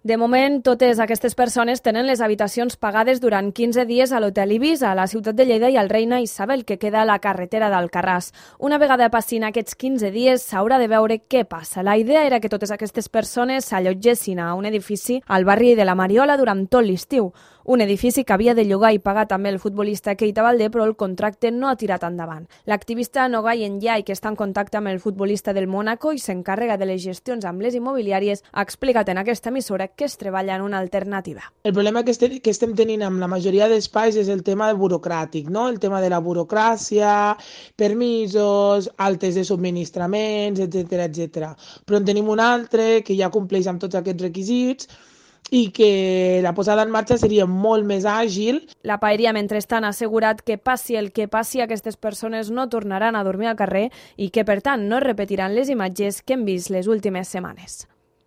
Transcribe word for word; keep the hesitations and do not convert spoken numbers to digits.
De moment, totes aquestes persones tenen les habitacions pagades durant quinze dies a l'Hotel Ibis, a la ciutat de Lleida i al Reina Isabel, que queda a la carretera d'Alcarràs. Una vegada passin aquests quinze dies, s'haurà de veure què passa. La idea era que totes aquestes persones s'allotgessin a un edifici al barri de la Mariola durant tot l'estiu. Un edifici que havia de llogar i pagar també el futbolista Keita Baldé, però el contracte no ha tirat endavant. L'activista Nogay Ndiaye, que està en contacte amb el futbolista del Mónaco i s'encarrega de les gestions amb les immobiliàries, ha explicat en aquesta emissora que es treballa en una alternativa. El problema que, este, que estem tenint amb la majoria d'espais és el tema burocràtic, no? El tema de la burocràcia, permisos, altes de subministraments, etcètera, etcètera. Però en tenim un altre que ja compleix amb tots aquests requisits i que la posada en marxa seria molt més àgil. La Paeria, mentrestant, ha assegurat que passi el que passi, aquestes persones no tornaran a dormir al carrer i que, per tant, no repetiran les imatges que hem vist les últimes setmanes.